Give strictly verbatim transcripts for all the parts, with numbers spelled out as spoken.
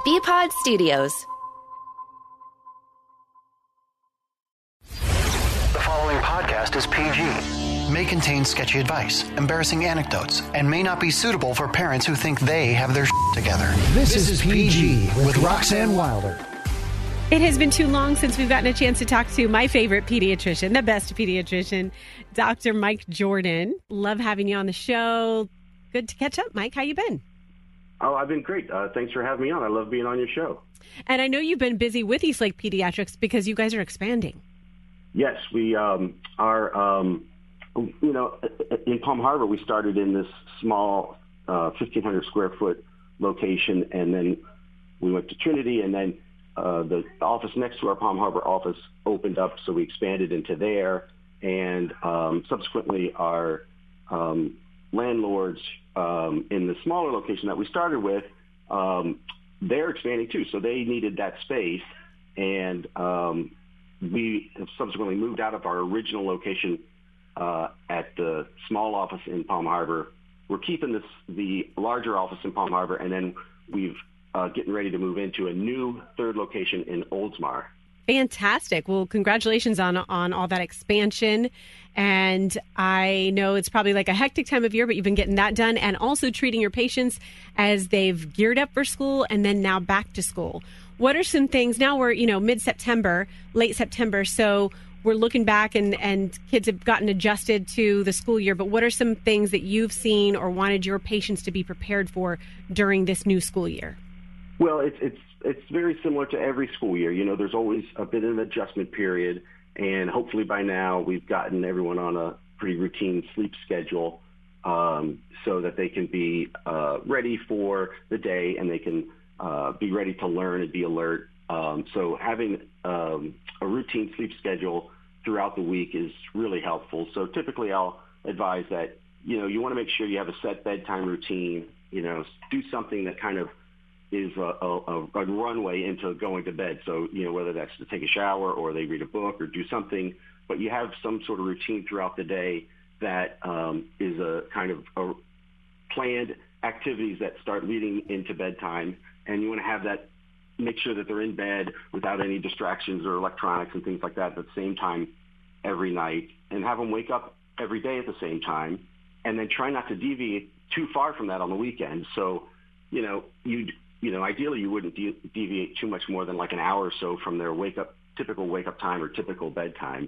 B-Pod Studios. The following podcast is P G. May contain sketchy advice, embarrassing anecdotes, and may not be suitable for parents who think they have their shit together. This, this is P G with Roxanne Wilder. It has been too long since we've gotten a chance to talk to my favorite pediatrician, the best pediatrician, Doctor Mike Jordan. Love having you on the show. Good to catch up, Mike. How you been? Oh, I've been great. Uh, thanks for having me on. I love being on your show. And I know you've been busy with Eastlake Pediatrics because you guys are expanding. Yes, we um, are, um, you know, in Palm Harbor, we started in this small uh, fifteen hundred square foot location, and then we went to Trinity, and then uh, the office next to our Palm Harbor office opened up, so we expanded into there, and um, subsequently our um, landlords um, in the smaller location that we started with, um, they're expanding too, so they needed that space, and um, we have subsequently moved out of our original location uh, at the small office in Palm Harbor. We're keeping this the larger office in Palm Harbor, and then we've uh, getting ready to move into a new third location in Oldsmar. Fantastic. Well, congratulations on on all that expansion. And I know it's probably like a hectic time of year, but you've been getting that done and also treating your patients as they've geared up for school and then now back to school. What are some things? Now we're, you know, mid-September, late September, so we're looking back and, and kids have gotten adjusted to the school year. But what are some things that you've seen or wanted your patients to be prepared for during this new school year? Well, it's it's it's very similar to every school year. You know, there's always a bit of an adjustment period, and hopefully by now we've gotten everyone on a pretty routine sleep schedule um, so that they can be uh, ready for the day and they can uh, be ready to learn and be alert. Um, so having um, a routine sleep schedule throughout the week is really helpful. So typically I'll advise that, you know, you want to make sure you have a set bedtime routine, you know, do something that kind of is a, a, a runway into going to bed. So, you know, whether that's to take a shower or they read a book or do something, but you have some sort of routine throughout the day that um, is a kind of a planned activities that start leading into bedtime. And you want to have that, make sure that they're in bed without any distractions or electronics and things like that at the same time every night, and have them wake up every day at the same time, and then try not to deviate too far from that on the weekend. So, you know, you you know, ideally you wouldn't de- deviate too much more than like an hour or so from their wake up, typical wake up time or typical bedtime.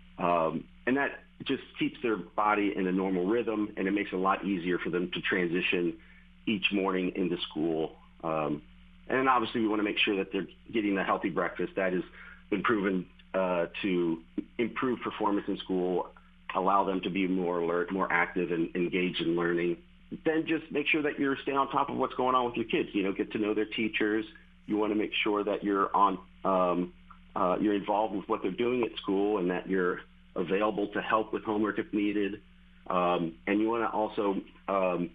Um, and that just keeps their body in a normal rhythm, and it makes it a lot easier for them to transition each morning into school. Um, and obviously we want to make sure that they're getting a healthy breakfast. That has been proven uh, to improve performance in school, allow them to be more alert, more active, and engaged in learning. Then just make sure that you're staying on top of what's going on with your kids. You know, get to know their teachers. You want to make sure that you're on, um, uh, you're involved with what they're doing at school, and that you're available to help with homework if needed. Um, and you want to also um,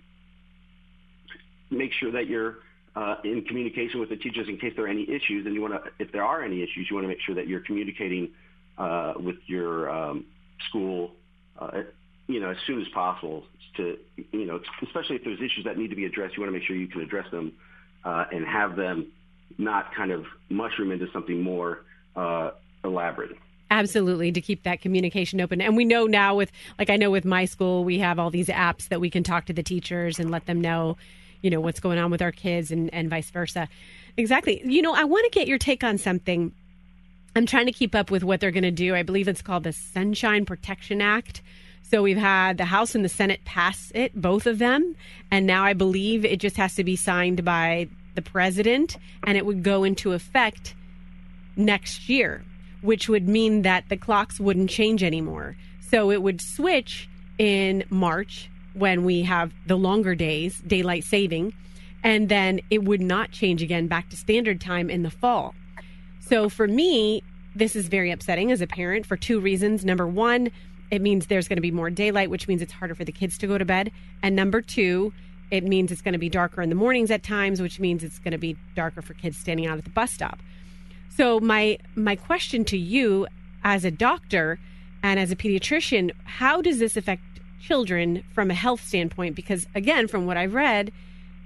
make sure that you're uh, in communication with the teachers in case there are any issues. And you want to, if there are any issues, you want to make sure that you're communicating uh, with your um, school, uh, you know, as soon as possible. To, you know, especially if there's issues that need to be addressed, you want to make sure you can address them uh, and have them not kind of mushroom into something more uh, elaborate. Absolutely, to keep that communication open. And we know now with, like I know with my school, we have all these apps that we can talk to the teachers and let them know, you know, what's going on with our kids and, and vice versa. Exactly. You know, I want to get your take on something. I'm trying to keep up with what they're going to do. I believe it's called the Sunshine Protection Act. So we've had the House and the Senate pass it, both of them. And now I believe it just has to be signed by the president, and it would go into effect next year, which would mean that the clocks wouldn't change anymore. So it would switch in March when we have the longer days, daylight saving, and then it would not change again back to standard time in the fall. So for me, this is very upsetting as a parent for two reasons. Number one, it means there's going to be more daylight, which means it's harder for the kids to go to bed. And number two, it means it's going to be darker in the mornings at times, which means it's going to be darker for kids standing out at the bus stop. So my my question to you as a doctor and as a pediatrician, how does this affect children from a health standpoint? Because again, from what I've read,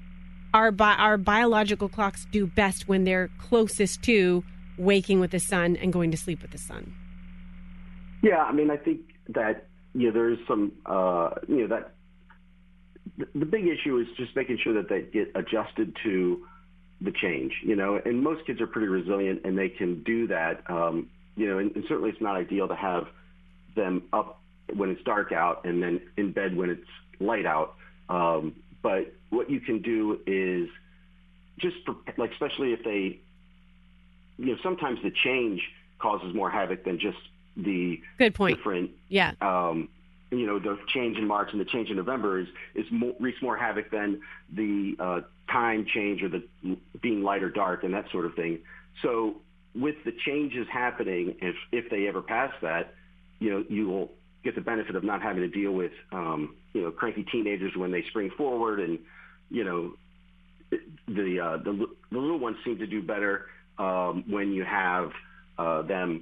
our bi- our biological clocks do best when they're closest to waking with the sun and going to sleep with the sun. Yeah, I mean, I think that, you know, there is some, uh, you know, that the, the big issue is just making sure that they get adjusted to the change, you know, and most kids are pretty resilient and they can do that, um, you know, and, and certainly it's not ideal to have them up when it's dark out and then in bed when it's light out. Um, but what you can do is just, for, like, especially if they, you know, sometimes the change causes more havoc than just the Good point. different, yeah. um, you know, the change in March and the change in November is, is more, wreaks more havoc than the uh, time change or the being light or dark and that sort of thing. So with the changes happening, if, if they ever pass that, you know, you will get the benefit of not having to deal with, um, you know, cranky teenagers when they spring forward. And, you know, the, uh, the, the little ones seem to do better um, when you have uh, them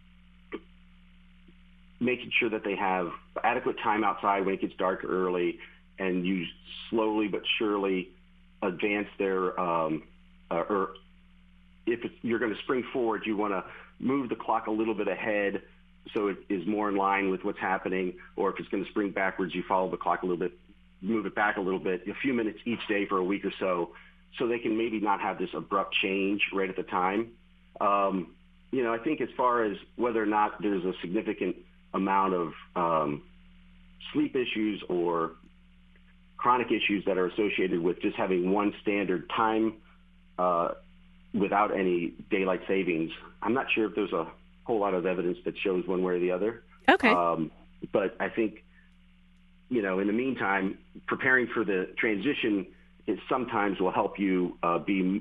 making sure that they have adequate time outside when it gets dark early, and you slowly but surely advance their, um, uh, or if it's, you're going to spring forward, you want to move the clock a little bit ahead so it is more in line with what's happening, or if it's going to spring backwards, you follow the clock a little bit, move it back a little bit, a few minutes each day for a week or so, so they can maybe not have this abrupt change right at the time. Um, you know, I think as far as whether or not there's a significant amount of um, sleep issues or chronic issues that are associated with just having one standard time uh, without any daylight savings, I'm not sure if there's a whole lot of evidence that shows one way or the other. Okay. Um, but I think, you know, in the meantime, preparing for the transition is sometimes will help you uh, be,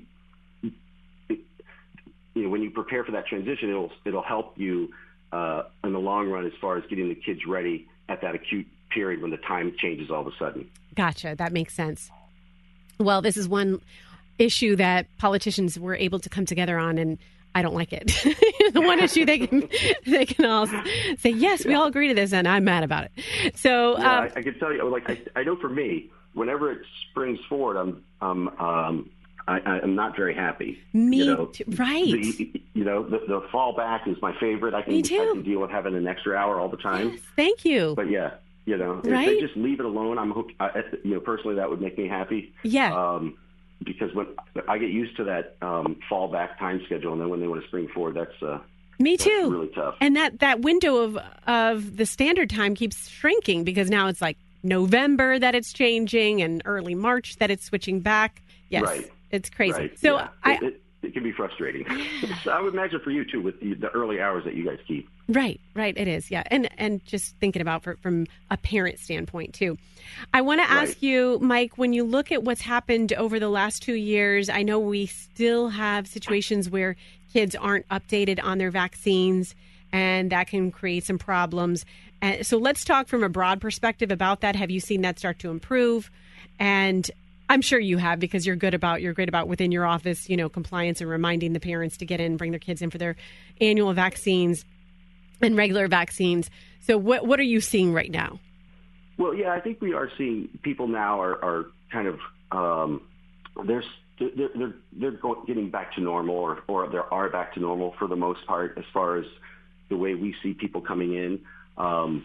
you know, when you prepare for that transition, it'll, it'll help you uh, in the long run as far as getting the kids ready at that acute period when the time changes all of a sudden. Gotcha. That makes sense. Well, this is one issue that politicians were able to come together on, and I don't like it. The one issue they can they can all say, yes, we yeah. all agree to this, and I'm mad about it. So yeah, um, I, I can tell you, like I, I know for me, whenever it springs forward, I'm um, um, I, I'm not very happy. Me you know, too. Right. The, you know, the, the fall back is my favorite. I can, Me too. I can deal with having an extra hour all the time. Yes, thank you. But yeah, you know, Right? if they just leave it alone, I'm hooked. I, you know, personally, that would make me happy. Yeah. Um, because when I get used to that um, fall back time schedule, and then when they want to spring forward, that's uh, Me that's too. really tough. And that, that window of of the standard time keeps shrinking because now it's like November that it's changing and early March that it's switching back. Yes, Right. It's crazy. Right. So yeah. I it, it, it can be frustrating. So I would imagine for you too, with the, the early hours that you guys keep. Right, right. It is, yeah, and and just thinking about for, from a parent standpoint too. I want to ask Right. you, Mike, when you look at what's happened over the last two years, I know we still have situations where kids aren't updated on their vaccines, and that can create some problems. And so let's talk from a broad perspective about that. Have you seen that start to improve? And I'm sure you have, because you're good about you're great about within your office, you know, compliance and reminding the parents to get in, bring their kids in for their annual vaccines and regular vaccines. So what what are you seeing right now? Well, yeah, I think we are seeing people now are, are kind of um, they're they're they're, they're going, getting back to normal, or or they are back to normal for the most part as far as the way we see people coming in. Um,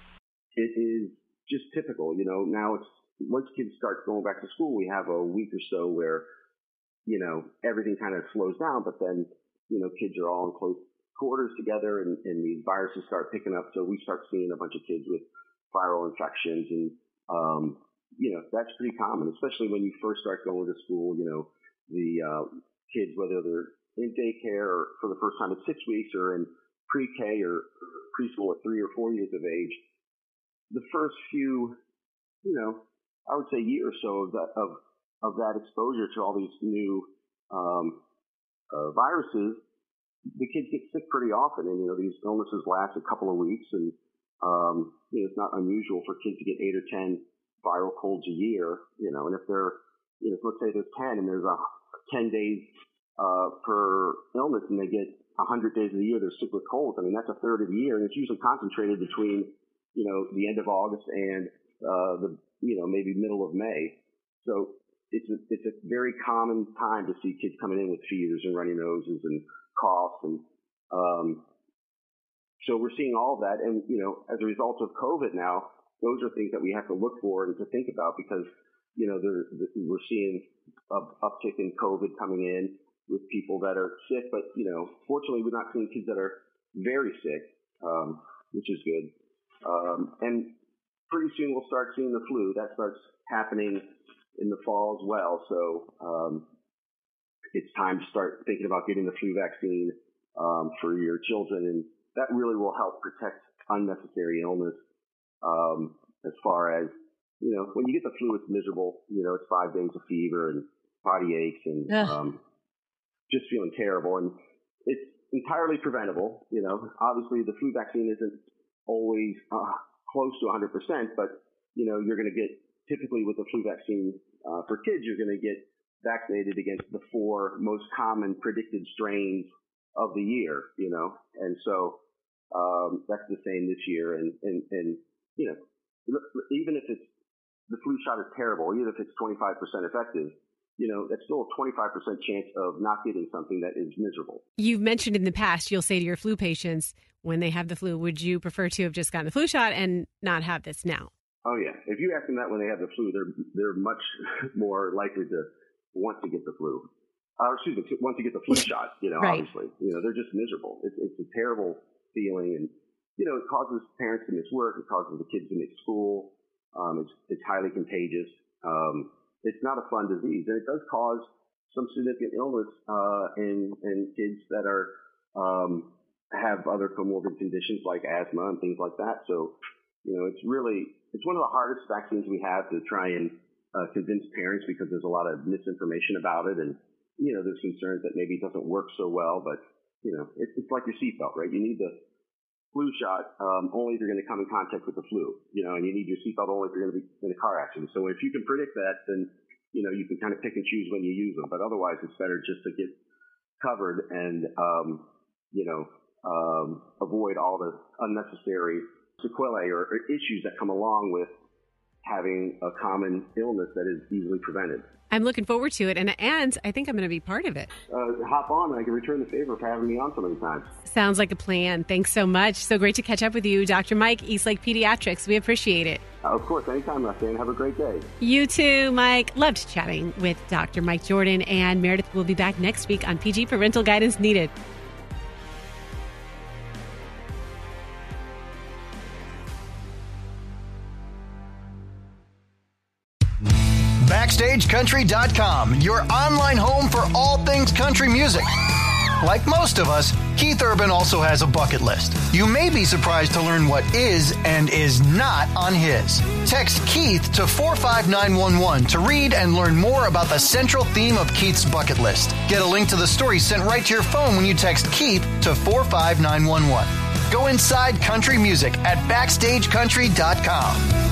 it is just typical, you know. Now it's once kids start going back to school, we have a week or so where, you know, everything kind of slows down, but then, you know, kids are all in close quarters together, and, and these viruses start picking up. So we start seeing a bunch of kids with viral infections, and, um, you know, that's pretty common, especially when you first start going to school. You know, the uh, kids, whether they're in daycare or for the first time at six weeks or in pre-K or preschool at three or four years of age, the first few, you know, I would say year or so of that, of, of that exposure to all these new um, uh, viruses, the kids get sick pretty often. And, you know, these illnesses last a couple of weeks, and, um, you know, it's not unusual for kids to get eight or ten viral colds a year, you know, and if they're, you know, let's say there's ten and there's a ten days uh, per illness, and they get one hundred days of the year they're sick with colds. I mean, that's a third of the year, and it's usually concentrated between, you know, the end of August and uh, the, you know, maybe middle of May. So it's a, it's a very common time to see kids coming in with fevers and runny noses and coughs. And um, so we're seeing all of that. And, you know, as a result of COVID now, those are things that we have to look for and to think about because, you know, there, we're seeing an uptick in COVID coming in with people that are sick. But, you know, fortunately, we're not seeing kids that are very sick, um, which is good. Um, and pretty soon we'll start seeing the flu. That starts happening in the fall as well. So um, it's time to start thinking about getting the flu vaccine um, for your children. And that really will help protect unnecessary illness um, as far as, you know, when you get the flu, it's miserable. You know, it's five days of fever and body aches and um, just feeling terrible. And it's entirely preventable. You know, obviously the flu vaccine isn't always uh, close to one hundred percent, but, you know, you're going to get, typically with the flu vaccine uh, for kids, you're going to get vaccinated against the four most common predicted strains of the year, you know, and so um, that's the same this year. And, and, and, you know, even if it's, the flu shot is terrible, even if it's twenty-five percent effective, you know, that's still a twenty-five percent chance of not getting something that is miserable. You've mentioned in the past, you'll say to your flu patients when they have the flu, would you prefer to have just gotten the flu shot and not have this now? Oh, yeah. If you ask them that when they have the flu, they're they're much more likely to want to get the flu. Uh, excuse me, want to get the flu shot, you know, right. Obviously. You know, they're just miserable. It's, it's a terrible feeling. And, you know, it causes parents to miss work. It causes the kids to miss school. Um, it's, it's highly contagious. Um, it's not a fun disease. And it does cause some significant illness uh, in, in kids that are um, have other comorbid conditions like asthma and things like that. So, you know, it's really, it's one of the hardest vaccines we have to try and uh, convince parents because there's a lot of misinformation about it. And, you know, there's concerns that maybe it doesn't work so well, but, you know, it's, it's like your seatbelt, right? You need the flu shot um, only if you're going to come in contact with the flu, you know, and you need your seatbelt only if you're going to be in a car accident. So if you can predict that, then, you know, you can kind of pick and choose when you use them. But otherwise, it's better just to get covered and, um, you know, um, avoid all the unnecessary sequelae or, or issues that come along with having a common illness that is easily prevented. I'm looking forward to it, and and I think I'm going to be part of it. Uh, hop on, and I can return the favor for having me on so many times. Sounds like a plan. Thanks so much. So great to catch up with you, Doctor Mike, Eastlake Pediatrics. We appreciate it. Uh, of course, anytime, Roxanne. Have a great day. You too, Mike. Loved chatting with Doctor Mike Jordan, and Meredith will be back next week on P G Parental Guidance Needed. Backstage Country dot com, your online home for all things country music. Like most of us, Keith Urban also has a bucket list. You may be surprised to learn what is and is not on his. Text Keith to four five nine one one to read and learn more about the central theme of Keith's bucket list. Get a link to the story sent right to your phone when you text Keith to four five nine one one. Go inside country music at Backstage Country dot com.